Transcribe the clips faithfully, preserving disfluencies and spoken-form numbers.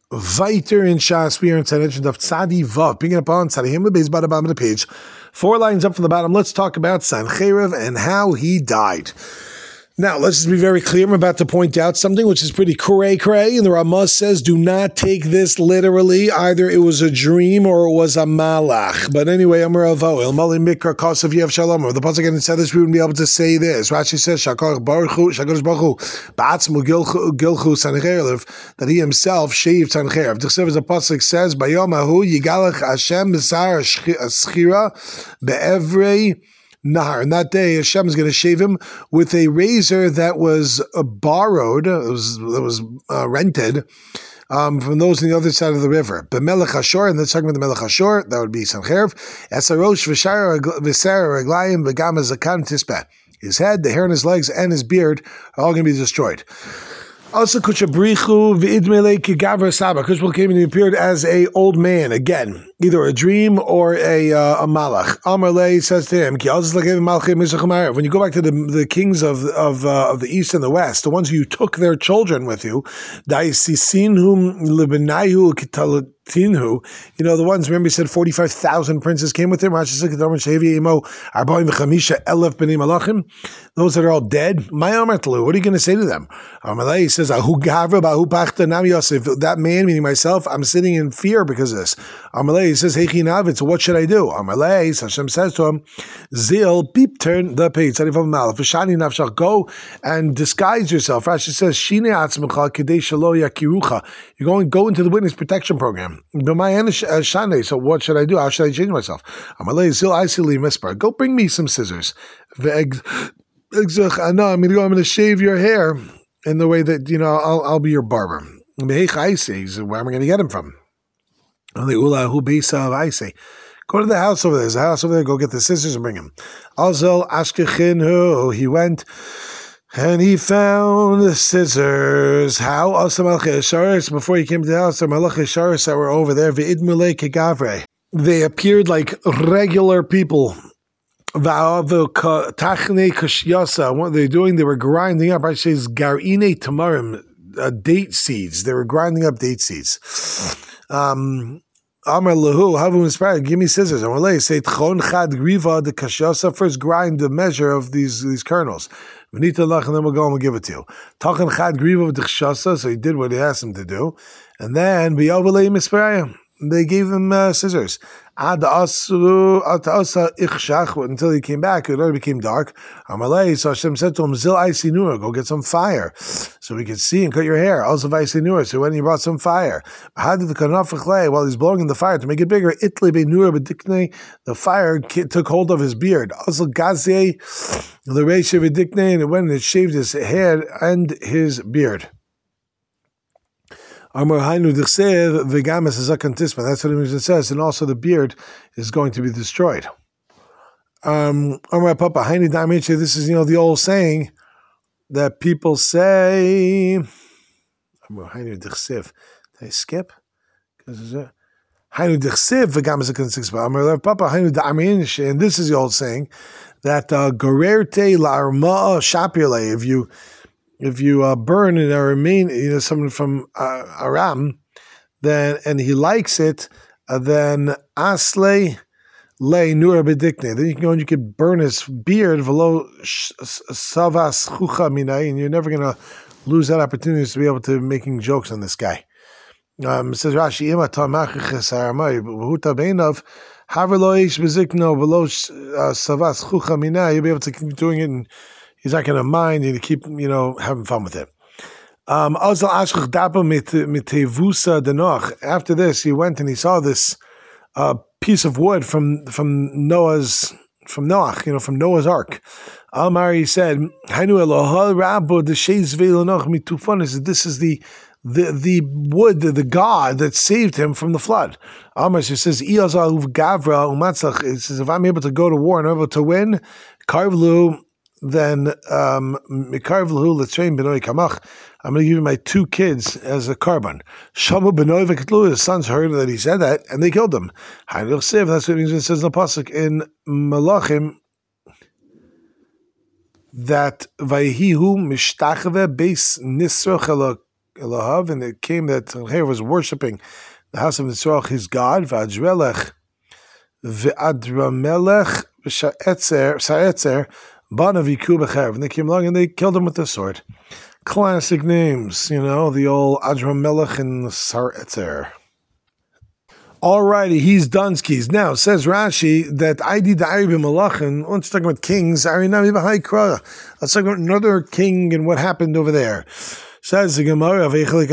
Weiter in Shas, we are in Tzadich of Tzadi Vav, picking up on Tzadihim the base by the bottom of the page. Four lines up from the bottom. Let's talk about Sancheiriv and how he died. Now, let's just be very clear. I'm about to point out something which is pretty cray-cray, and the Ramah says, do not take this literally. Either it was a dream or it was a malach. But anyway, Amar Avo, El Mali Mikra Kosav Yev Shalom. If the Pasuk hadn't said this, we wouldn't be able to say this. Rashi says, Shakar Baruch Hu, Shakadosh Baruch Hu, Ba'atzmu Gilchu Sancheiriv, that he himself shaved Sancheiriv. The Chsev, as the Pasuk says, Bayom Ahu Yigalach Hashem B'sar Schira Be'evrei Nahar. And that day, Hashem is going to shave him with a razor that was uh, borrowed, it was, that was uh, rented um, from those on the other side of the river. B'melech Hashor, and let's talk about the Melech Hashor, that would be Sancheiriv. Esarosh v'shara v'sara reglayim v'gam zakan tispeh. His head, the hair on his legs, and his beard are all going to be destroyed. Also, Kuchabrichu v'idmele kigavra saba. Kushbal came and he appeared as a old man again, either a dream or a uh, a malach. Amar Lei says to him, when you go back to the the kings of of uh, of the east and the west, the ones who you took their children with you, daisisinhum libanayu kitaltinhu. You know the ones. Remember, he said forty-five thousand princes came with him. Those that are all dead. My Amartlu. What are you going to say to them? Amalei says, that man, meaning myself, I'm sitting in fear because of this. Amalei says, so what should I do? Amalei, Hashem says to him, Zil, beep, turn the page. Go and disguise yourself. Rashi says, you're going to go into the witness protection program. So what should I do? How should I change myself? Amalei, Zil, Isili, Mispar. Go bring me some scissors. I know, I'm going to go, I'm going to shave your hair in the way that, you know, I'll, I'll be your barber. Where am I going to get him from? Go to the house over there. There's a house over there. Go get the scissors and bring him. Azal Ashkechinhu. He went and he found the scissors. How? Before he came to the house, the Malach Sharis that were over there. They appeared like regular people. What they're doing, they were grinding up, I say, garine tamarim, uh, date seeds. They were grinding up date seeds. Um, Amar lahu, havu inspired. Give me scissors. I'm going to say tchon chad griva the kashyasa. First, grind the measure of these these kernels. V'nita lach, and then we'll go and we'll give it to you. Tachan chad griva the kashyasa. So he did what he asked him to do, and then biyavalei misparayim. They gave him uh, scissors. Until he came back, it already became dark. Amalei, so Hashem said to him, Zil Aisinur, go get some fire so we can see and cut your hair. Also Aisinur, so when he brought some fire, while he's blowing in the fire to make it bigger, the fire took hold of his beard. Also Gazeh, and it went and it shaved his head and his beard. That's what it says, and also the beard is going to be destroyed. Um, this is, you know, the old saying that people say. Did I skip? And this is the old saying that gorerte la shapule, if you If you uh, burn and remain, you know, someone from uh, Aram, then and he likes it, uh, then asle le nura bedikne. Then you can go and you can burn his beard velo savas chucha minay, and you're never going to lose that opportunity to be able to making jokes on this guy. Um, it says Rashi ima tamachiches aramai v'huta beinav havelo ish bezikno velo savas chucha minay. You'll be able to keep doing it. And he's not going to mind and to keep, you know, having fun with it. Um, after this, he went and he saw this uh, piece of wood from from Noah's from Noah, you know, from Noah's Ark. Amar, he said, "This is the the the wood, the, the God that saved him from the flood." Amar, she says, "He says if I'm able to go to war and I'm able to win, Karvlu." Then um, I'm going to give you my two kids as a carbon. Shamu Benoy Vekatlu, his sons heard that he said that, and they killed him. That's what it means. It says in the pasuk in Malachim that Vayihu Mishtachave Beis Nisroch Elohav, and it came that Sancheirav was worshipping the house of Nitzrach, his god, V'adrelech, V'adramelech, V'sha'etzer, Banaviku B'cherev. And they came along and they killed him with the sword. Classic names, you know, the old Adramelech and Saretzer. Alrighty, he's Dunskies. Now, says Rashi that I did the Arabim Malachin. Let's talk about kings. Let's talk about another king and what happened over there. Says the Gemara, this is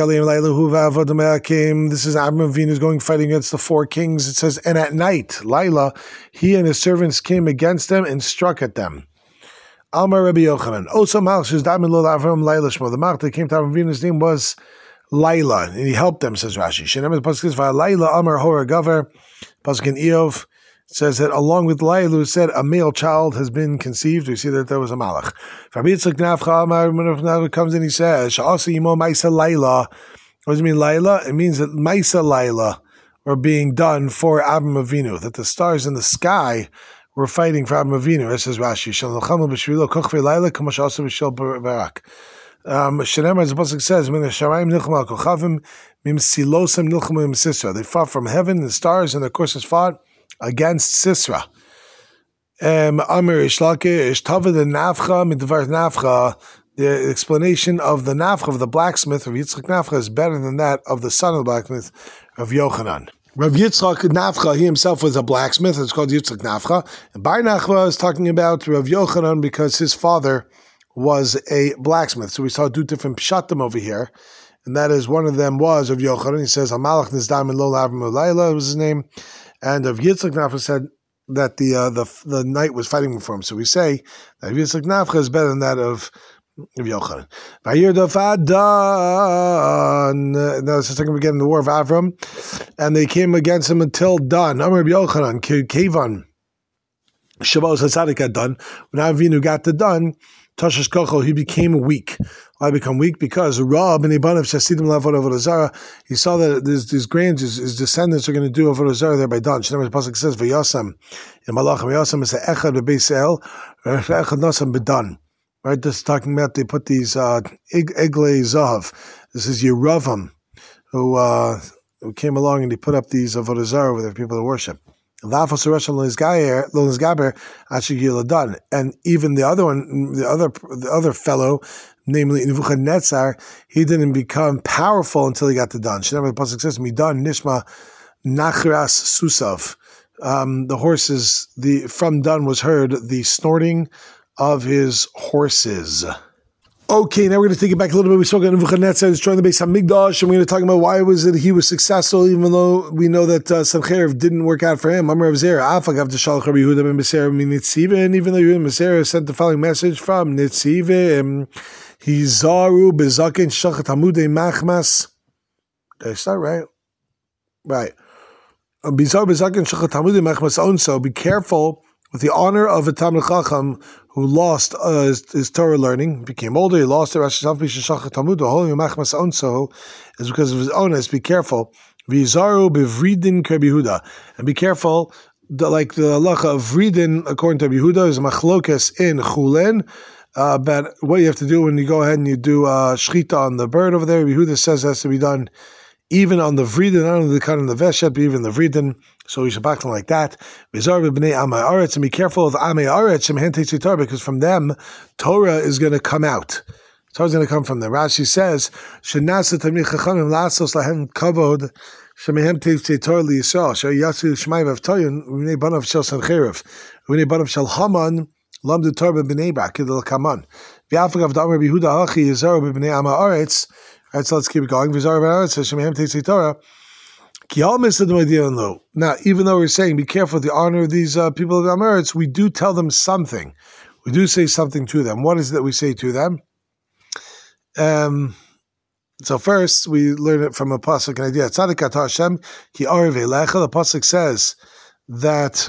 Avraham Avinu going fighting against the four kings. It says, and at night, Laila, he and his servants came against them and struck at them. Almar Rabbi Yochanan. Also, Malch is Damin Lo Avram Laila Shmo. The Malch that came to Avraham Avinu's name was Laila, and he helped them, says Rashi. Shenem the pasuk is Laila Amar Hora Gaver. Pasuk in Eov says that along with Laila, who said a male child has been conceived. We see that there was a malach. Rabbi Yitzchak Nafcha Amar Nafcha comes in, he says Sha'asa Yimo Maisa Laila. What does it mean, Laila? It means that Maisa Laila were being done for Avraham Avinu. That the stars in the sky were fighting for Avraham Avinu. This is Rashi. Shal Nalchamu B'Shvilo Kochvei Laila Kamash also B'Shil Barak. Um, Shenemar, as the pasuk says, "Min Hashamayim nilchama al kochavim, mim silosim nilchama im Sisra." They fought from heaven, the stars, and of course, has fought against Sisra. Um, Amir Ishlake Ishtava the Nafcha midvar Nafcha. The explanation of the Nafcha of the blacksmith of Yitzchak Nafcha is better than that of the son of the blacksmith of Yochanan. Rav Yitzchak Nafcha, he himself was a blacksmith. It's called Yitzchak Nafcha. And Bar Nachma is talking about Rav Yochanan because his father was a blacksmith. So we saw two different pshatim over here, and that is one of them was of Yochanan. He says Hamalach Nizdam and Lo Lavim Laila was his name, and of Yitzchak Nafcha said that the uh, the the knight was fighting for him. So we say that Yitzchak Nafcha is better than that of of Yochanan. Vayir Dafadan. Now it's talking again the war of Avram, and they came against him until Dan. Amar Yochanan Kevan Shabbos Hasadik had done. When Avinu got the done, Tashash Kocho, he became weak. Why become weak? Because Rab and Ibanav Shasidim Lavod Avodah Zarah, he saw that his, his grands, his, his descendants are going to do Avodah Zarah there by dawn. Shnei Pasuk says V'yasam in Malachim V'yasam is Echad B'Beisel, Echad Nasam B'dan. Right, this is talking about they put these uh, Eglei Zahav. This is Yeravam, who uh, who came along and he put up these Avodah Zarah over there for people to worship. And even the other one, the other the other fellow, namely Nebuchadnezzar, he didn't become powerful until he got to Dan. The pasuk says, "Midan nishma nachras susav." Um, the horses, the from Dan was heard the snorting of his horses. Okay, now we're going to take it back a little bit. We spoke about Nebuchadnezzar destroying the Beis Hamikdash, and we're going to talk about why was it he was successful, even though we know that uh, Sancheirav didn't work out for him. Amar Rav Zera, Afagav T'Shalach Rabbi Yehuda ben Beseira min Nitzive, and even though Yehuda ben Beseira sent the following message from Nitzive, um, Hizaru bezaken shachat hamudei machmas. Did I start right? Right. Bizaru bezaken shachat hamudei machmas onso. Be careful with the honor of a Talmid Chacham who lost uh, his, his Torah learning, became older, he lost it. Rashav Bishashach Talmud, the whole Yomachmas Onso is because of his onus. Be careful. Vizaru bevridin kebihuda, and be careful. The, like the halacha of vridin, according to Yehuda, is a machlokas in Chulin uh, about what you have to do when you go ahead and you do uh, shchita on the bird over there. Yehuda says it has to be done even on the vridin, not only the kind of the veshet, but even the vridin. So we should back them like that. And be careful of Amei Aretz, Torah, because from them, Torah is going to come out. Torah is going to come from them. Rashi says, Shenasa Tamich Chachamim Lasos Lahem Kavod, Shemehem Teivtei Torah Liyisrael, Sher Yasu Shmai Vavtoyin, V'nei Banav Shel Sancheirav, V'nei Banav Shel Haman, Lamdu Torah B'nei Brak, Kidel Kaman. V'afagav Damar B'Yehuda Hachi, Yizar B'nei Amei Aretz. All right, so let's keep it going. V'zar B'Aretz, Shemehem Teivtei Torah. Now, even though we're saying be careful with the honor of these uh, people of the Amoritz, we do tell them something. We do say something to them. What is it that we say to them? Um, so first, we learn it from a pasuk, an idea. Tzadik ata Hashem ki arev elecha. The pasuk says that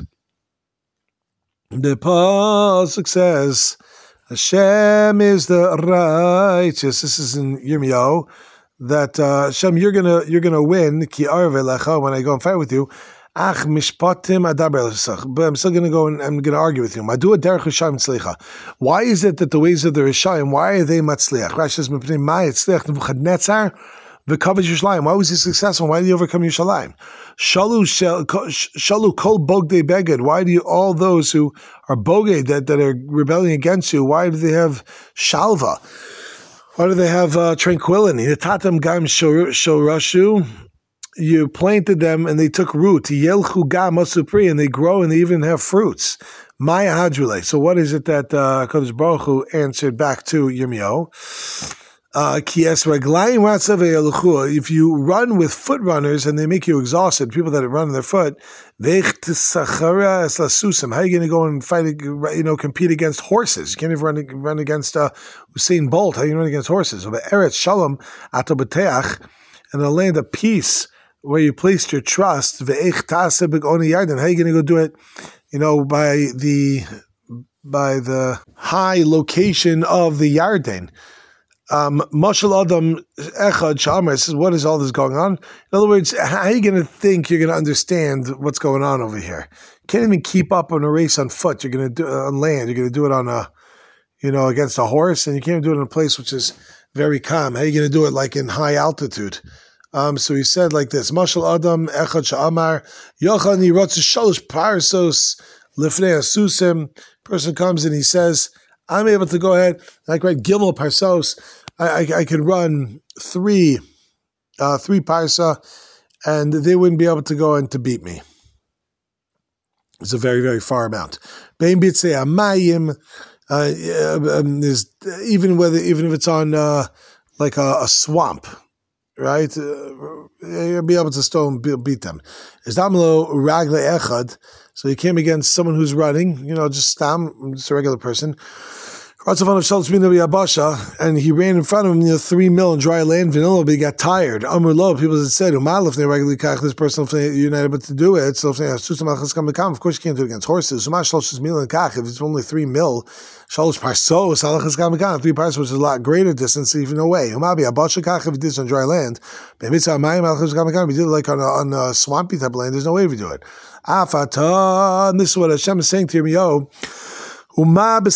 the pasuk says Hashem is the righteous. This is in Yirmiyahu. That uh, Hashem, you're gonna you're gonna win ki arve lecha when I go and fight with you. Ach mishpatim adaber l'sach. But I'm still going to go and I'm going to argue with you. Madu derech Rishayim tzlicha. Why is it that the ways of the Rishayim, why are they matzliach? Rashi says, "Mipnei mai tzliach Nebuchadnezzar v'kavod Yerushalayim." Why was he successful? Why did he overcome Yerushalayim? Shalu shalu kol bogdei beged. Why do you, all those who are boged that, that are rebelling against you? Why do they have shalva? Why do they have uh, tranquility? Tatam gam shorashu. You planted them and they took root. Yelchu gam masupri, and they grow and they even have fruits. Maya hadrule. So what is it that uh, Kodesh Baruch Hu answered back to Yirmiyahu? If you run with foot runners and they make you exhausted, people that run on their foot, how are you going to go and fight, you know, compete against horses? You can't even run, run against uh, Usain Bolt. How are you run against horses? In the land of peace, where you placed your trust, how are you going to go do it, you know, by the by the high location of the Yarden? Um, Mashal Adam Echad Shamar says, what is all this going on? In other words, how are you going to think you're going to understand what's going on over here? You can't even keep up on a race on foot. You're going to do it on land. You're going to do it on a, you know, against a horse, and you can't do it in a place which is very calm. How are you going to do it like in high altitude? Um, so he said like this: Mashal Adam Echad Shamar Yochani Rotz Shalosh Parsos Lifnei Asusim. Person comes and he says, I'm able to go ahead, like right, Gimel Parsos, I, I, I could run three, uh, three Parsa, and they wouldn't be able to go and to beat me. It's a very, very far amount. Bein Bitzei Amayim, is even whether, even if it's on uh, like a, a swamp, right? Uh, you'll be able to still beat them. Is Damlo Ragle Echad. So he came against someone who's running, you know, just stam, just a regular person. And he ran in front of him, you know, three mil in dry land, vanilla, but he got tired. Amr lo, people had said, this person, you're not able to do it. So of course you can't do it against horses. If it's only three mil, three parsos, which is a lot greater distance, even away. If he did this on dry land, if he did it like on a, on a swampy type of land, there's no way to do it. And this is what Hashem is saying to Yirmiyahu. You're like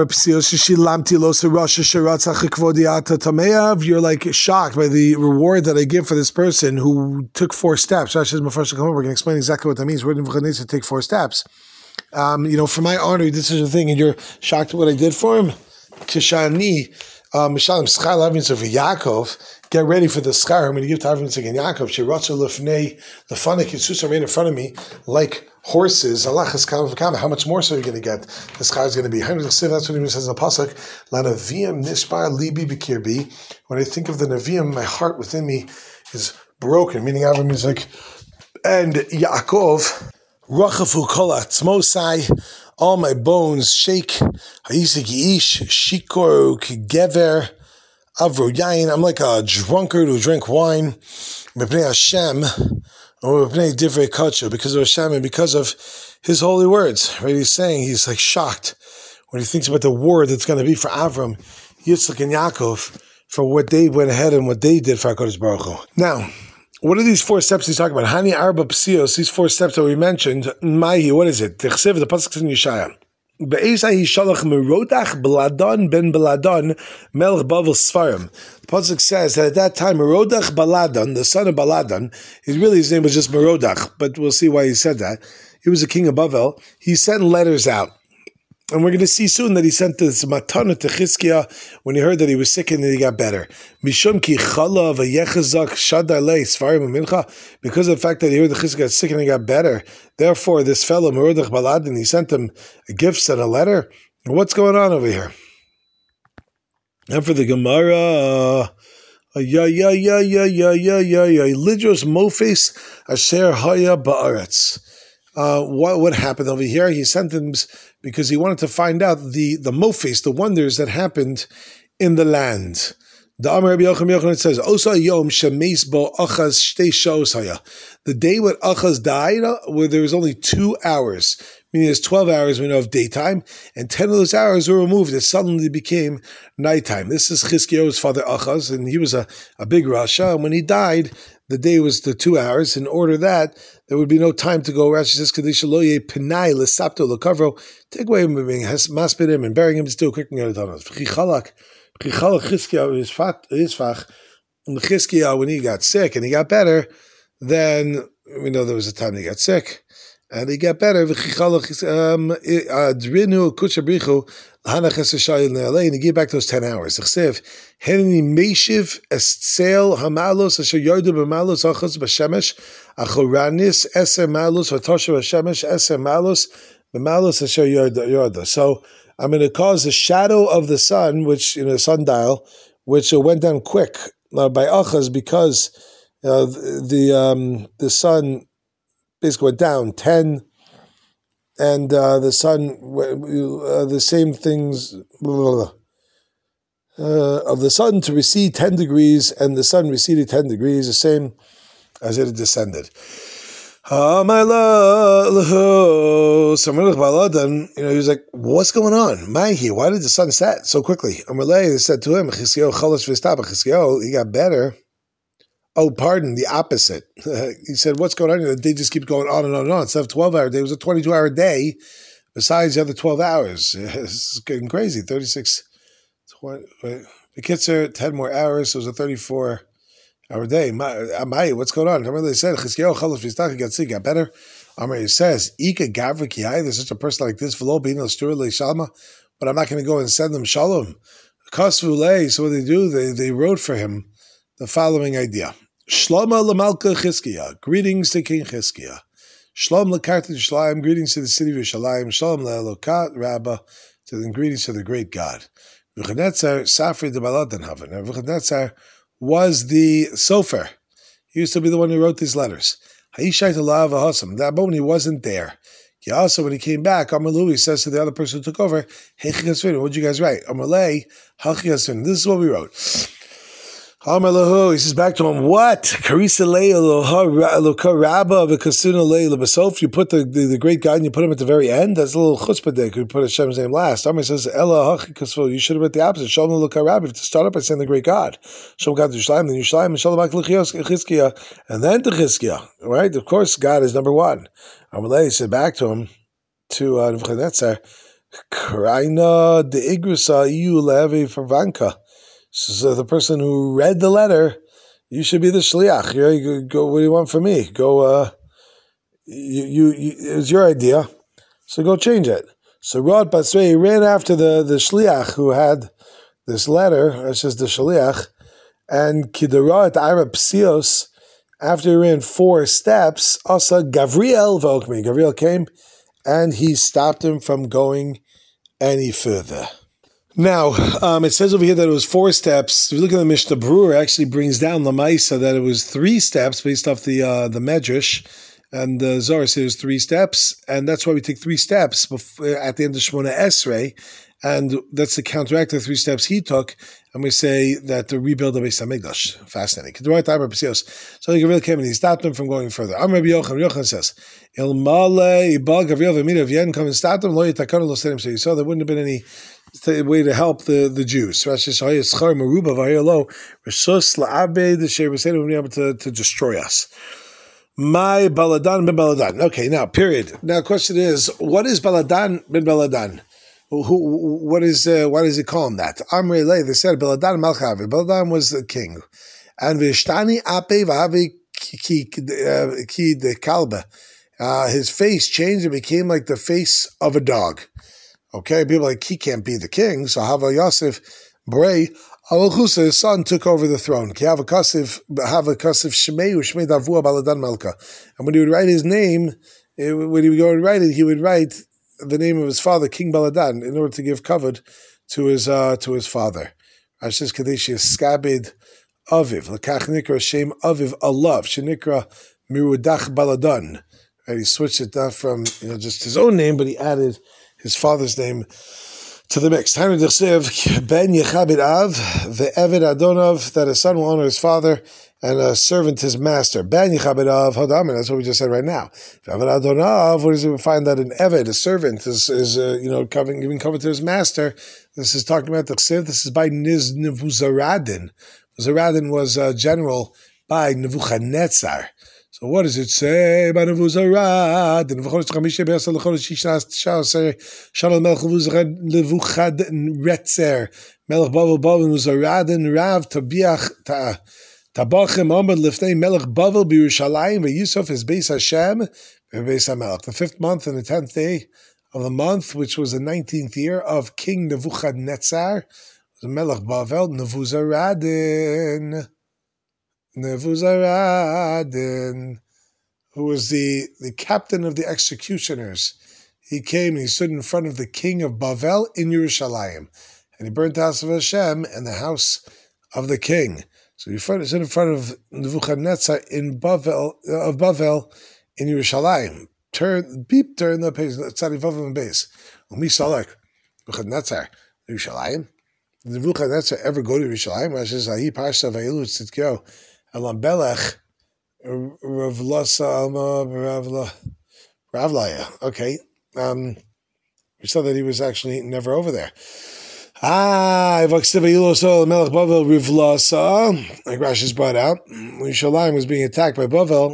shocked by the reward that I give for this person who took four steps. Rashi says, we're going to explain exactly what that means. Where did Nebuchadnezzar take four steps? Um, you know, for my honor, this is the thing, and you're shocked at what I did for him? Kishani, Mishalim Schar Lavin, so for Yaakov, get ready for the Schar. I'm going to give to Avin again Yaakov. Shiratza Lefnei, the Fanik, Yitzus ran in front of me like horses. Allah has come. How much more so are you going to get? The Schar is going to be. That's what he says in the Pasuk. Lanavim Nishbar Libi Bikirbi. When I think of the Navim, my heart within me is broken, meaning Avin is like, and Yaakov, Rachafu Kolat, Mosai, all my bones shake. Hayisik Ish, Shikor, Gever, Avro Yain. I'm like a drunkard who drank wine. Mepnei Hashem, or Mepnei Divrei Kacha, because of Hashem and because of His holy words. Right? He's saying he's like shocked when he thinks about the war that's going to be for Avram, Yitzchak, and Yaakov for what they went ahead and what they did for HaKadosh Baruch Hu. Now, what are these four steps he's talking about? Hani Arba Psios, these four steps that we mentioned. Mahi, what is it? Techsev, the pasuk in Yeshaya. Be'ezai Shalach Merodach Baladon ben Baladon Melech Bavel Sfarim. The pasuk says that at that time Merodach Baladon, the son of Baladon, his really his name was just Merodach, but we'll see why he said that. He was a king of Bavel. He sent letters out. And we're going to see soon that he sent this matana to Chizkiah when he heard that he was sick and that he got better. Mishum ki chala v'yechazak shadalei svarim mincha. Because of the fact that he heard that Chizkiah got sick and he got better, therefore this fellow Merodach Baladon, he sent him gifts and a letter. What's going on over here? And for the Gemara, ya ya ya ya ya ya ya ya lidros mofes asher haya ba'aretz. Uh, what what happened over here? He sent them because he wanted to find out the the mofes, the wonders that happened in the land. The Amar Rabbi Yochanan says, "Osa yom shemeis bo achaz shtei shos haya." The day when Achaz died, where there was only two hours, meaning there's twelve hours we know of daytime, and ten of those hours were removed. It suddenly became nighttime. This is Chizkiyahu's father Achaz, and he was a, a big Rasha. And when he died, the day was the two hours. In order that there would be no time to go. Rashi says, Kadisha lo ye penai lesapto lekavro. Take away him being maspidim and burying him still quick and get it on us. Chichalak, Chichalak Chizkiah Yisfach. Chizkiah, when he got sick and he got better, then we know there was a time he got sick and he got better. Um, and he gave back those ten hours. Henny Meshiv Estzel Hamalos Asher Yodu Bamalos Achos Bashemesh Achoranis Eser Malos Hatosha Bashemesh Eser Malos Bamalos Asher Yoda. So I'm going to cause the shadow of the sun, which you know sundial, which went down quick uh, by Achaz because uh, the the, um, the sun basically went down ten. And uh, the sun, uh, the same things, blah, blah, blah. Uh, of the sun to recede ten degrees, and the sun receded ten degrees, the same as it had descended. So you know, he was like, what's going on? Maihi, why did the sun set so quickly? Amalei said to him, he got better. Oh, pardon, the opposite. He said, what's going on? The day just keeps going on and on and on. Instead of twelve-hour day, it was a twenty-two-hour day besides the other twelve hours. It's getting crazy. thirty-six, twenty, the kids are ten more hours, so it was a thirty-four-hour day. Amai, what's going on? Remember they said, Chizkiyahu Chalaf Vistach got sick, got better. Amar says, Ika Gavra Kiyai, there's such a person like this, V'lo B'ino Stura Le'Shalma, but I'm not going to go and send them Shalom. Kasvu Lei, so what they do, they, they wrote for him the following idea. Shloma Lamalka Chizkiah, greetings to King Chizkiah. Shalom Lakarta Yishalayim, greetings to the city of Yishalayim. Shalom Le'elokat Rabbah, to the greetings to the great God. Nebuchadnezzar Safri de Baladan Havan. Nebuchadnezzar was the sofer. He used to be the one who wrote these letters. Haishait Alav Ahasam. That moment he wasn't there. He also, when he came back, Amalu, he says to the other person who took over, Hey Chizkiah, what did you guys write? Amalei, Hachiyasvin. This is what we wrote. He says back to him, what? Karisa you put the, the, the great God and you put him at the very end? That's a little chutzpah day. Could we put Hashem's name last? Amar says, you should have read the opposite. Shalom to start up by saying the great God. Shalom God to Yishlaim, then Yishlaim, and Shalom Chizkiah, and then to Chizkiah. Right? Of course, God is number one. Amalei said back to him, to uh, Nebuchadnezzar, Kraina de Igrusa Iu Levi Farvanka. So the person who read the letter, you should be the shliach. You, you go. What do you want from me? Go. Uh, you, you, you. It was your idea, so go change it. So Rod Basrei ran after the, the shliach who had this letter. That's just the shliach, and Kidarat Arab Psios. After he ran four steps, also Gavriel Vokmi. Gavriel came, and he stopped him from going any further. Now, um, it says over here that it was four steps. If you look at the Mishnah Brewer, it actually brings down the Maisa that it was three steps based off the uh, the Medrash, and the Zohar says it was three steps, and that's why we take three steps before, at the end of Shemona Esrei, and that's to counteract the three steps he took, and we say that to rebuild the Beis Hamikdash. Fascinating. So the Gabriel came and he stopped him from going further. Am Rabbi Yochanan, Yochanan says, Il Male Ibal Gabriel V'Mira, if you hadn't come and stopped him, Lo Yitakanu Lo Sedim. So you saw there wouldn't have been any way to help the, the Jews. Rashi says, Schar Meruba V'Hayalo, Rishos La'abed, the Shei B'Sedim would be able to, to destroy us. My Baladan ben Baladan. Okay, now, period. Now, the question is, what is Baladan ben Baladan? Who, who, what is, uh, why does he call him that? Amrei Lei, they said, Baladan Malchavi. Baladan was the king. And Vishtani Ape Vahavi Ki de Kalba. Uh, his face changed and became like the face of a dog. Okay, people are like, he can't be the king. So Hava Yosef Bray, Alachusa, his son, took over the throne. Ki Hava Kasif, Hava Kasif Shmei, Shmei Davua Baladan Malka. And when he would write his name, it, when he would go and write it, he would write the name of his father, King Baladan, in order to give covet to his uh, to his father. Ashes Kadeshi Skabid Aviv, Lakach Nikra Shem Aviv Alav, Shenikra Mirudach Baladan. Right, he switched it not from you know just his own name, but he added his father's name to the mix. Ben Yechabit Av, the Eved Adonov, that a son will honor his father and a servant his master. Ben Yechabit Av Hadam, that's what we just said right now. Eved Adonov, what does it find that an Eved, a servant, is, is uh, you know, covering, giving cover to his master? This is talking about the Chsiv. This is by Niz Nevuzaradin. Nevuzaradin was a general by Nebuchadnezzar. So what does it say about Nebuchadnezzar? Melech Bavel Bavel Nebuchadnezzar Rav Tabiach Tabachim Amad Lifnei Melech Bavel B'Yerushalayim VeYisuf is Beis Hashem VeBeis HaMelech. The fifth month and the tenth day of the month, which was the nineteenth year of King Nebuchadnezzar, the Melech Bavel Nebuchadnezzar. Nebuchadnezzar, who was the, the captain of the executioners. He came and he stood in front of the king of Bavel in Yerushalayim. And he burnt the house of Hashem and the house of the king. So he stood in front of Nebuchadnezzar in Bavel, of Bavel in Yerushalayim. Turn, beep, turn the page, Tzadi Vav and base. Umi Salak, Nebuchadnezzar, Yerushalayim. Did Nebuchadnezzar ever go to Yerushalayim? Rashi says, Ahi Parsha Vayilu Tzidkio. Elam Belech, Ravlasa Alma, Ravla, Ravlaya. Okay. Um, we saw that he was actually never over there. Ah, Vaksiva so Melech Bavel Rivlasa, like Rashi's brought out. When Yerushalayim was being attacked by Bavel,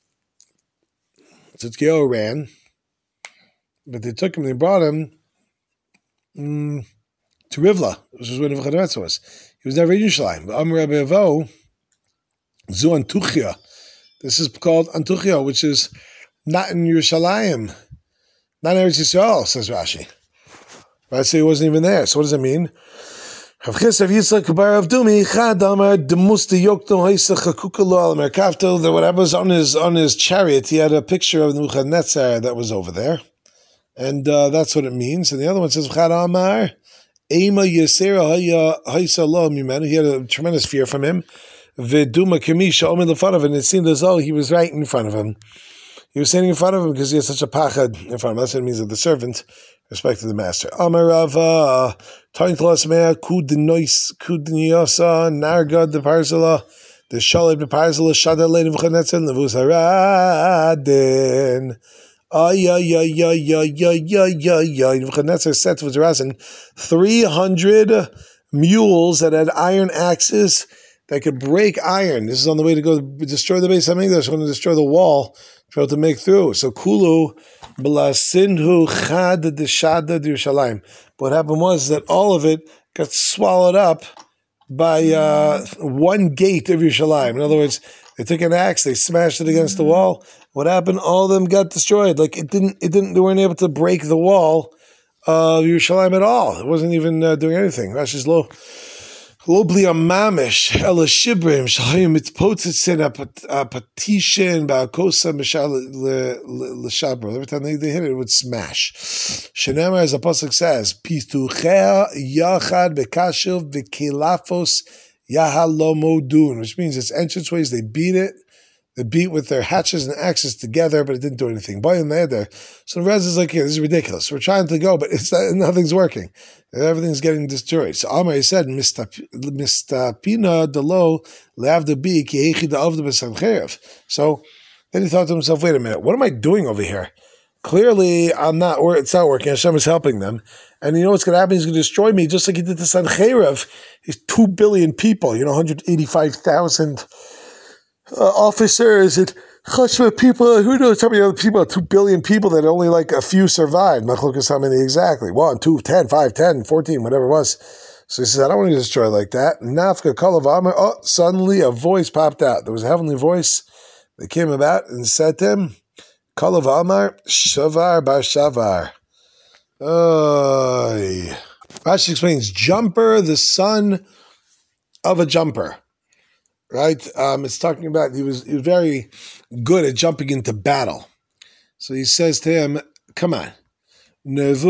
Tzidkio ran, but they took him, they brought him um, to Rivla, which is where Nebuchadnezzar was. He was never in Yerushalayim. But Amr Rabbi Avo, Zu Antuchia. This is called Antuchia, which is not in Yerushalayim, not in Eretz Yisrael, says Rashi. Right, so he wasn't even there. So what does it mean? Whatever was on his on his chariot, he had a picture of Nebuchadnezzar that was over there, and uh, that's what it means. And the other one says, he had a tremendous fear from him. And it seemed as though he was right in front of him. He was standing in front of him because he had such a pachad in front of him. That's what it means of the servant respected the master. Amarava, telling to us, Mea, Kudinois, Kudiniosa, Nargad, the Parzala, the Shalib, the Parzala, Shadalay, Nebuchadnezzar, Nebuchadnezzar, ay, ay, ay, ay, ay, ay, ay, ay, ay. Nebuchadnezzar said to Nebuchadnezzar, three hundred mules that had iron axes that could break iron. This is on the way to go destroy the Beis HaMikdash, going to destroy the wall, to be able to make through. So Kulu, B'lasindhu Chad Deshada Yerushalayim. What happened was that all of it got swallowed up by uh, one gate of Yerushalayim. In other words, they took an axe, they smashed it against the wall. What happened? All of them got destroyed. Like it didn't, it didn't. They weren't able to break the wall of Yerushalayim at all. It wasn't even uh, doing anything. Rashi's low. Lobli amamish ela shibrim shayim mitpotzitsin a patishin ba'akosa mishal l'shabro. Every time they, they hit it, it would smash. Shenamar, as the pasuk says, pituchea yachad bekashiv v'kilafos yahalomodun, which means its entranceways they beat it. They beat with their hatchets and axes together, but it didn't do anything. Boy, and they're there. So the Rez is like, yeah, this is ridiculous. We're trying to go, but it's not, nothing's working. Everything's getting destroyed. So Amar said, Mistapina delo leavda bi ki hechi da'avda b'samcherev. So then he thought to himself, wait a minute, what am I doing over here? Clearly, I'm not, or it's not working. Hashem is helping them. And you know what's going to happen? He's going to destroy me, just like he did to Sancheirav. He's two billion people, you know, one hundred eighty-five thousand Uh, officers and chashma people, who knows how many other people, two billion people that only like a few survived. Machlokas how many exactly? One, two, ten, five, ten, fourteen, whatever it was. So he says, I don't want to destroy like that. Nafka kalav amar. Oh, suddenly a voice popped out. There was a heavenly voice that came about and said to him, Kalav amar, shavar bar shavar. Uh, Rashi explains, jumper, the son of a jumper. Right, um, it's talking about he was he was very good at jumping into battle. So he says to him, "Come on, Nevu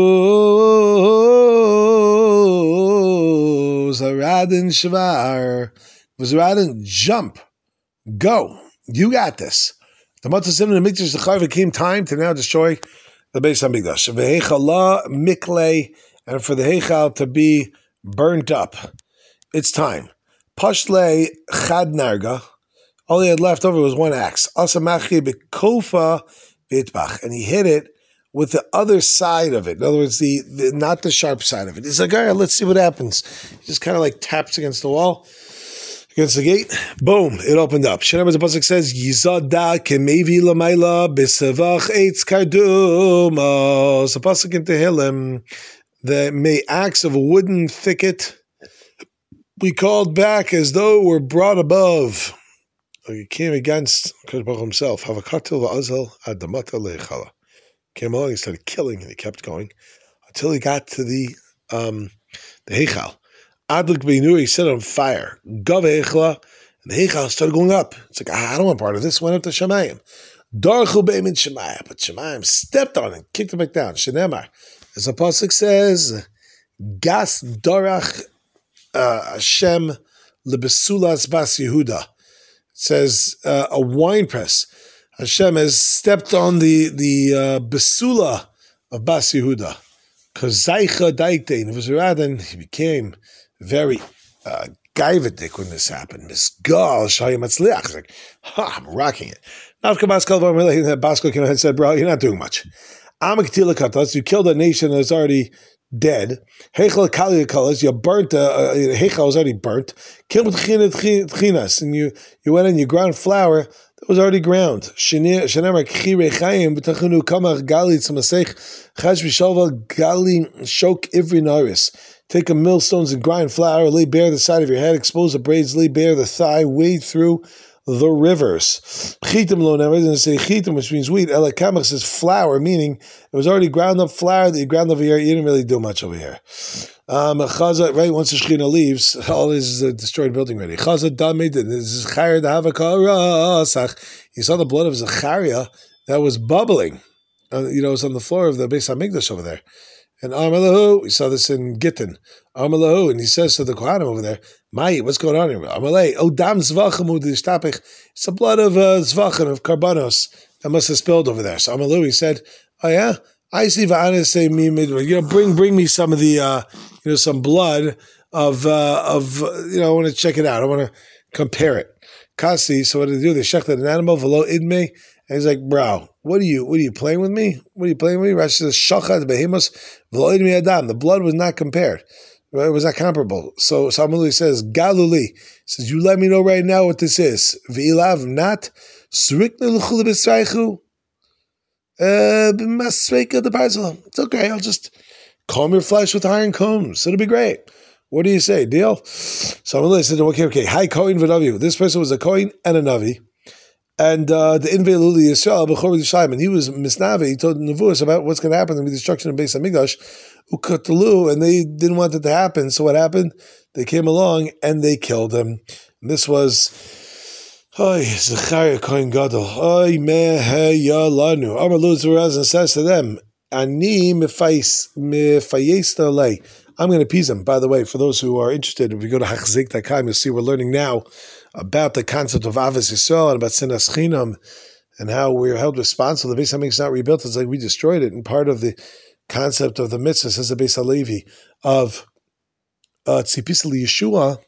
Zaradin Shvar, Zaradin, jump, go, you got this." The Matzasim and the Mikdash Zechariah came time to now destroy the Beis Hamikdash. V'hechala mikle, and for the Heichal to be burnt up. It's time. Pashle chad narga. All he had left over was one axe. Asamachi bekofa vitbach, and he hit it with the other side of it. In other words, the, the not the sharp side of it. He's like, all right, let's see what happens. He just kind of like taps against the wall. against the gate. Boom! It opened up. Shemar, the pasuk says, "Yizada kemevi lamayla b'sevach eitz karduma." So pasuk in Tehillim, the may acts of a wooden thicket we called back as though were brought above. He came against Baruch himself. Havakatil va'azel adamata leichala. Came along, he started killing, and he kept going until he got to the um, the Heichal. Adlik Beinur, he set on fire. Gav Heichla, and the Heichal started going up. It's like, ah, I don't want part of this. Went up to Shemayim. Darchu Beimin Shemayim, but Shemayim stepped on it, kicked it back down. Shenemar, as the pasuk says, Gas Darach uh, Hashem lebesulas bas Yehuda. It says uh, a wine press. Hashem has stepped on the the uh, besula of Bas Yehuda. Because Zaycha Daiktein, it was Radin, he became very uh, gaivadik when this happened. Misgal Shayim Matzliach. He's like, ha, I'm rocking it. Navka Baskal Baskal came ahead and said, bro, you're not doing much. Amakatila Katas, you killed a nation that's already dead. Heichel Kali Kalas, you burnt, uh, Heichel was already burnt. Killed Tchinas, and you, you went and you ground flour that was already ground. Shenemar Kchire Chaim, B'tachunu Kamach Gali Tzamasech, Chaj V'shalva Gali Shok Ivri Naris. Take a millstones and grind flour, lay bare the side of your head, expose the braids, lay bare the thigh, wade through the rivers. Chitim lo never doesn't say chitim, which means wheat. Ela kamach says flour, meaning it was already ground up flour that you ground over here. You didn't really do much over here. Um, Chaza, right, once the Shekhinah leaves, all this is a destroyed building ready. Chaza damid, this is Zechariah the Havakah. He saw the blood of Zechariah that was bubbling. Uh, you know, it was on the floor of the Beis HaMikdash over there. And Amalahu, we saw this in Gittin. Amalahu, and he says to the Kohanim over there, Mai, what's going on here? Amalei, oh, dam zvachim udishtapich. It's the blood of uh, zvachim, of karbanos, that must have spilled over there. So Amalahu, he said, oh yeah, I see va'anis say me midway. You know, bring bring me some of the, uh, you know, some blood of, uh, of uh, you know, I want to check it out. I want to compare it. Kasi, so what did they do? They shechted an animal, velo idme, and he's like, bro, what are you, what are you playing with me? What are you playing with me? Rashi says, shachad behemoth, velo idme adam. The blood was not compared. Right? It was not comparable. So Samuel says, Galuli, says, you let me know right now what this is. V'ilav not, srikna l'chul b'sraichu, b'masreika the parzel. It's okay, I'll just comb your flesh with iron combs. It'll be great. What do you say? Deal? Samuel said, okay, okay, hi Kohen v'navi. This person was a Kohen and a Navi. And uh, the Inve Luli Yisrael, B'chor Yishayim, and he was Misnavi, he told Nevuas about what's going to happen to the destruction of Beis HaMikdash, Ukatalu, and they didn't want it to happen. So what happened? They came along and they killed him. And this was Oy, Zechariah Kohen Gadol. Oy meheya lanu. Amar Lu Zerazan says to them, Ani mefayes mefayesta lei. I'm going to appease him. By the way, for those who are interested, if we go to Hachzik Takam, you'll see we're learning now about the concept of Avos Yisrael and about Sinas Chinam and how we're held responsible. The Beis HaMikdash is not rebuilt. It's like we destroyed it. And part of the concept of the mitzvah, says the Beis HaLevi, of uh, Tzipis Yeshua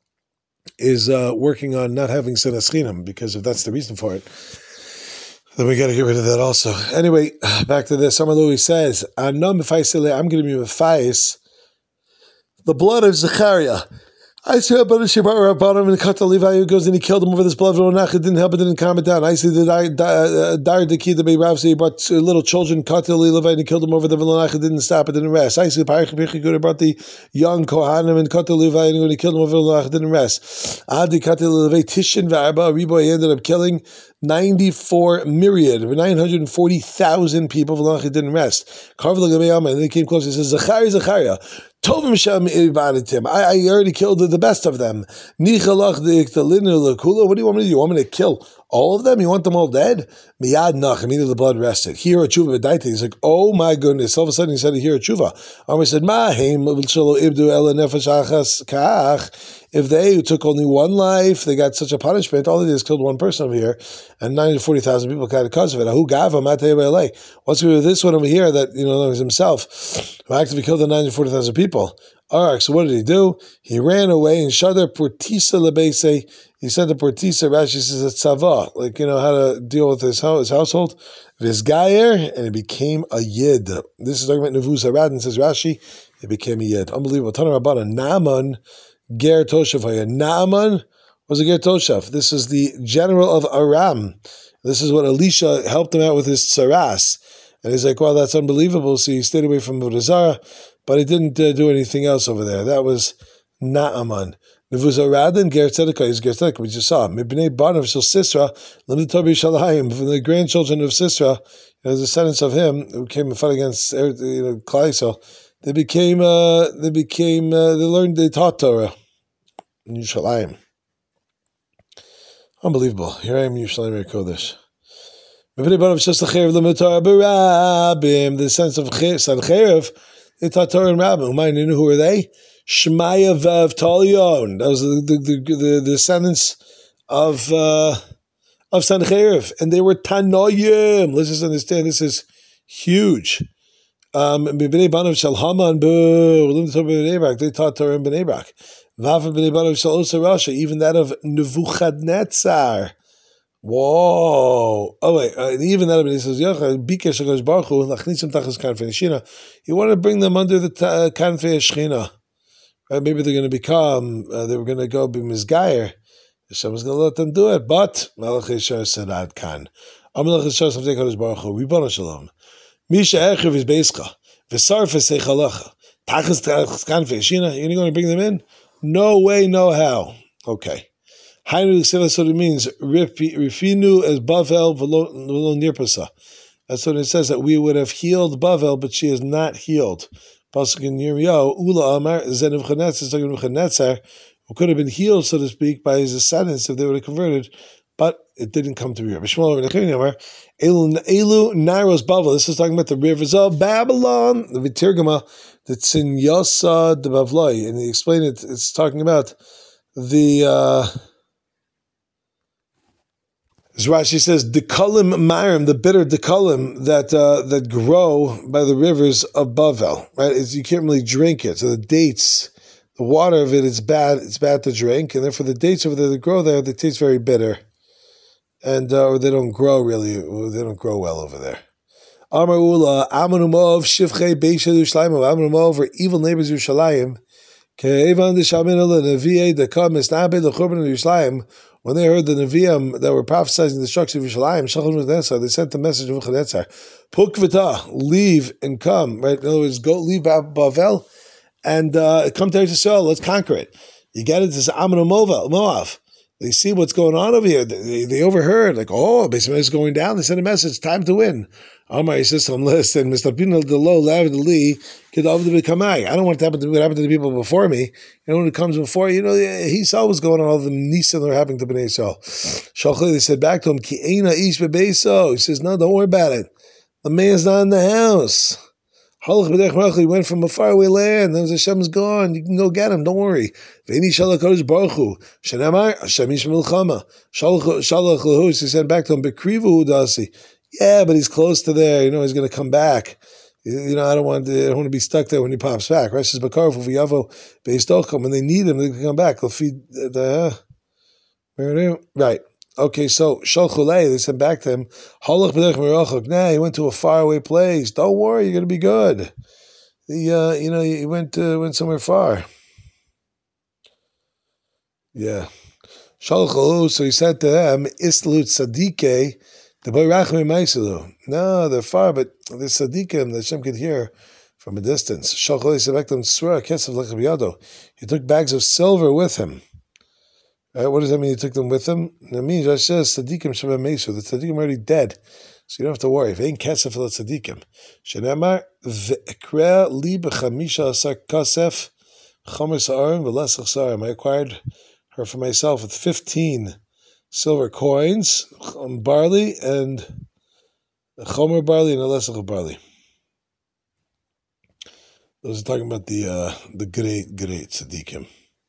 is uh, working on not having Sinas Chinam, because if that's the reason for it, then we got to get rid of that also. Anyway, back to this. Amar Louis says, I'm going to be mefayes the blood of Zechariah. I see a bunch of Rabbanim and Kata Levi goes and he killed him over this blood. It didn't help, it didn't calm it down. I see the Dar Deki the Rav, so he brought little children, Kata Levi, and he killed them over the Villanach. It didn't stop, it didn't rest. I see Parich Pichik brought the young Kohanim and Kata Levi, and when he killed them over the Villanach, it didn't rest. Adi Kata Levi, Tishin V'arba, Rebo, he ended up killing ninety-four myriad, nine hundred forty thousand people. Villanach, it didn't rest. Karvel Gabayama, and they came close. He says, Zechariah, Zechariah. Tovim Shem Ibadatim. I already killed the best of them. Nichalach Diktalinu. What do you want me to do? You want me to kill all of them? You want them all dead? Miyad Nach. Immediately the blood rested. Here a tshuva b'daita. He's like, oh my goodness. All of a sudden he said, here a tshuva. Amar said, Mahem Shalo Ibdu Ela Nefesh Achas Kach. If they who took only one life, they got such a punishment. All they did is killed one person over here, and nine hundred forty thousand people got because of it. Who gava matei b'elei? What's with this one over here that you know was himself who actually killed the nine hundred forty thousand people? All right, so what did he do? He ran away and shadar portisa lebeise. He sent to portisa. Rashi says it's tzava, like you know how to deal with his his household. This gayer, and it became a yid. This is talking about Nevuz Harad, and says Rashi, it became a yid. Unbelievable. Tana Rabbana Naaman. Ger Toshavaya. Naaman was a Ger Toshav. This is the general of Aram. This is what Elisha helped him out with his tsaras. And he's like, well, that's unbelievable. So he stayed away from Avodah Zarah, but he didn't uh, do anything else over there. That was Naaman. Nevuzaradin Ger Tzedekah is Ger Tzedekah. We just saw Mibnei Banav Shel Sisra, Limit Tobi Shalayim, from the grandchildren of Sisra, as descendants of him who came and fought against you know Klal Yisrael. They became. Uh, they became. Uh, they learned. They taught Torah in Yerushalayim. Unbelievable. Here I am, Yerushalayim Kodesh. Mibnei Banav Shel Sacherev Limit Torah Barabim. The descendants of Sacherev, they taught Torah in Rabbim. Who who are they? Shemaya Vav Talion. That was the the, the, the descendants of uh, of Sancheiriv, and they were Tanoyim. Let's just understand, this is huge. Um, Bnei Banav Shel Haman, they taught Torah in Bnei Brak. Vav Bnei Banav Shel Osa Rasha, even that of Nebuchadnezzar. Whoa! Oh wait, uh, even that of he says, Bikesh Hakadosh Baruch Hu lachnitzim tachas kanfei Shechina. He wanted to bring them under the uh, kanfei Shechina. Right, maybe they're going to become, uh, they were going to go be Mizgayer. Hashem was going to let them do it, but Melech Yishar said, Ad Kan. Amalech Yishar Samtei Kadosh Baruch Hu, Ribbon Shalom. Misha Echev is Beischa, V'sar Fesei Chalacha. Tachas Kan Feishina, you're going to bring them in? No way, no how. Okay. Hainu Kseva, that's what it means. Rifinu as Bavel V'lo Nirpasa. That's what it says, that we would have healed Bavel, but she is not healed. Pasuk in Yirmiyahu, Ula Amar Zen Nebuchadnezzar, talking about Nebuchadnezzar, who could have been healed, so to speak, by his descendants if they would have converted, but it didn't come to be. Elu Naros Bavel. This is talking about the rivers of Babylon. The Vitirgama, the Tsinyasa de Bavloi, and he explained it. It's talking about the. Uh, As Rashi says, dekalim marim, the bitter dekalim that uh, that grow by the rivers of Bavel, right? It's, you can't really drink it. So the dates, the water of it is bad. It's bad to drink, and therefore the dates over there that grow there, they taste very bitter, and uh, or they don't grow really. They don't grow well over there. Amar Ula Amanumov Shivchei Beisha Yerushalayim Amanumov or evil neighbors Yerushalayim. Ke'evan Deshaminala Nevi'e Dekam Misnabe LeChurban Yerushalayim. When they heard the Nevi'im that were prophesying the destruction of Yerushalayim, they sent the message of Nebuchadnezzar, Pukvita, leave and come. Right? In other words, go leave Bavel and uh, come to Israel. Let's conquer it. You get it? This is Ammon and Moav. They see what's going on over here. They, they overheard, like, oh, basically it's going down. They sent a message, time to win. Amar, he says to him, listen, Mister Pino de Lo, Lav de Li, Kid of the Kamai. I don't want to happen to what happened to the people before me. You know, when it comes before, you know, he saw what's going on, all the Nisa that are happening to Bnei Yisrael. Shalchli, they said back to him, Ki Eina Ish Bebeso. He says, no, don't worry about it. The man's not in the house. He went from a faraway land. Then Hashem's gone. You can go get him. Don't worry. He sent back to him. Yeah, but he's close to there. You know, he's going to come back. You know, I don't want to, I don't want to be stuck there when he pops back. Right? When they need him, they can come back. They'll feed the right. Okay, so Shalchulei, they sent back to him. Nah, he went to a faraway place. Don't worry, you're going to be good. He, uh, you know, he went uh, went somewhere far. Yeah. Shalchulu, so he said to them, Islut Sadike, the Bayrachme Maisalu. No, they're far, but the Sadikim that Hashem could hear from a distance. Shalchulei said back to him, Swear, Kesav Lechab. He took bags of silver with him. Right, what does that mean? He took them with him? That means Rashi says tzaddikim shabbat mesu. The tzaddikim are already dead, so you don't have to worry. If ain't kesef for the tzaddikim, shenamar ve'ekra li b'chamisha asar kasef chomer sa'arim v'lesach sa'arim. I acquired her for myself with fifteen silver coins, barley and chomer barley and a lesach of barley. Those are talking about the uh, the great great tzaddikim.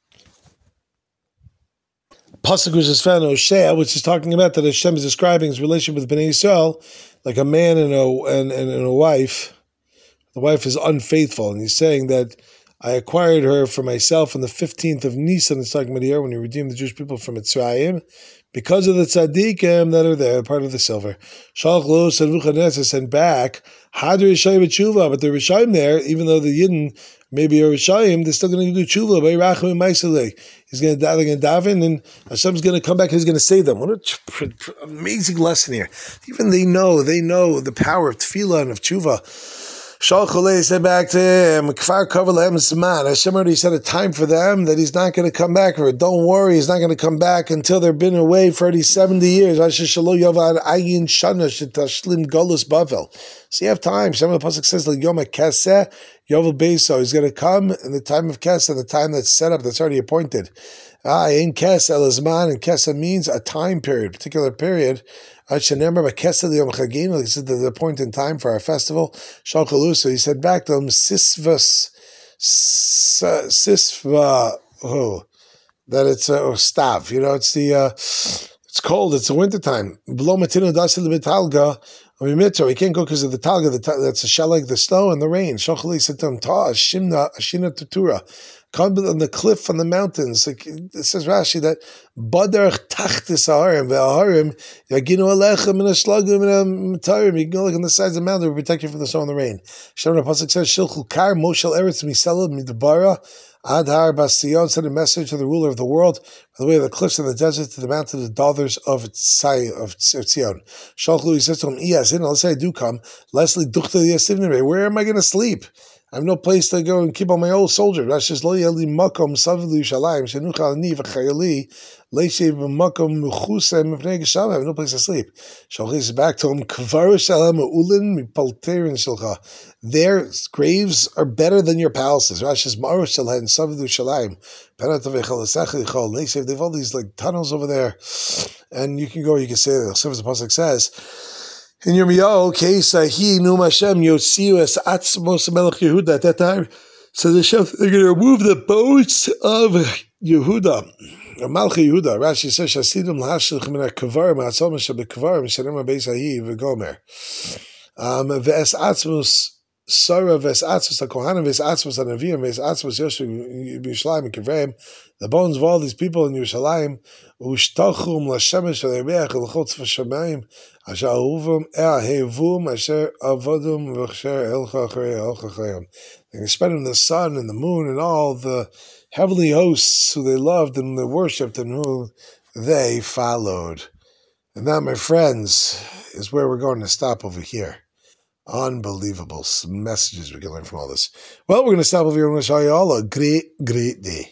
Pasuk which is found in Hosea, which is talking about that Hashem is describing his relationship with Bnei Yisrael like a man and a and, and, and a wife. The wife is unfaithful, and he's saying that I acquired her for myself on the fifteenth of Nisan. It's talking about here when he redeemed the Jewish people from Mitzrayim because of the tzaddikim that are there, part of the silver. Shalach lo said Nebuchadnezzar sent back Hadri Rishayim B'tshuva, but the Rishayim there, even though the Yidden maybe Yerushalayim, they're still going to do tshuva. He's going to they're going to daven, and Hashem's going to come back and He's going to save them. What an tr- tr- amazing lesson here! Even they know, they know the power of tefillah and of tshuva. Shalchalei said back to him, Kfar Kavar Lehem Zman. Hashem already set a time for them that He's not going to come back. Or don't worry, He's not going to come back until they've been away for already seventy years. Shalo Yavad Ayin Shana Shetashlim Golus Bavel. So you have time. Shem Pasuk says like Yom Keseh Yovel Beiso. He's going to come in the time of Keseh, the time that's set up, that's already appointed. Ah, in Keseh Elazman, and Keseh means a time period, particular period. He said the point in time for our festival. Shalchalu, so he said back to him, Sisvas, Sisva, oh, that it's a uh, stav. You know, it's the, uh, it's cold. It's the wintertime. Below Matino Dasil Mitalga, we can't go because of the talga. The ta- that's a shelag, the snow and the rain. Shalchalu said to him, Ta Shimna Ashina Tutura. Come on the cliff on the mountains. Like it says Rashi that Baderch Tachtis Aharim ve'Aharim Yaginu Alechem and Ashlagim and Matarim. You can go like on the sides of the mountain to protect you from the snow and the rain. Shem Pasuk says Shilchul Kar Moshel Eretz Misela Midbara Adhar Bastion sent a message to the ruler of the world by the way of the cliffs and the desert to the mountain, the daughters of Tzai of Tzion. Shalchul, he says to him, Yes, let's say I do come. Leslie Duchta Yasivnere. Where am I going to sleep? I have no place to go and keep on my old soldier. That's just lo yeli makom savilu shalayim shenuchal ani v'chayeli leishev makom mechusem mepnei geshav. I have no place to sleep. Shalchis back to him. Kvar shalem ulin mipalterin shalcha. Their graves are better than your palaces. Rashi's maro shalhen savilu shalayim penatav echalasechi chol leishev. They've all these like tunnels over there, and you can go. You can say that. So as the pasuk says. In Yirmiyahu case, he knew Hashem Yotziu es Atzmos Melech Yehuda at that time. So the chef, they're going to remove the boats of Yehuda, Malchi Yehuda. Rashi says, "Shasidim lahashlich min ha'kavarim ha'atzom shebekavarim shenem ha'beis ha'hi v'gomer." Um, ve'es Atzmos Sarah ve'es Atzmos ha'kohanim ve'es Atzmos ha'navim ve'es Atzmos Yosef B'Yushalayim and Kivreim. The bones of all these people in Yerushalayim, u'shtachum l'shemesh v'le'reach l'chotz v'shamayim. Asher ahuvim ehevum asher avadum v'asher elcha achrei elcha achrei. They spent in the sun and the moon and all the heavenly hosts who they loved and they worshipped and who they followed. And that, my friends, is where we're going to stop over here. Unbelievable messages we can learn from all this. Well, we're going to stop over here and wish all you all a great, great day.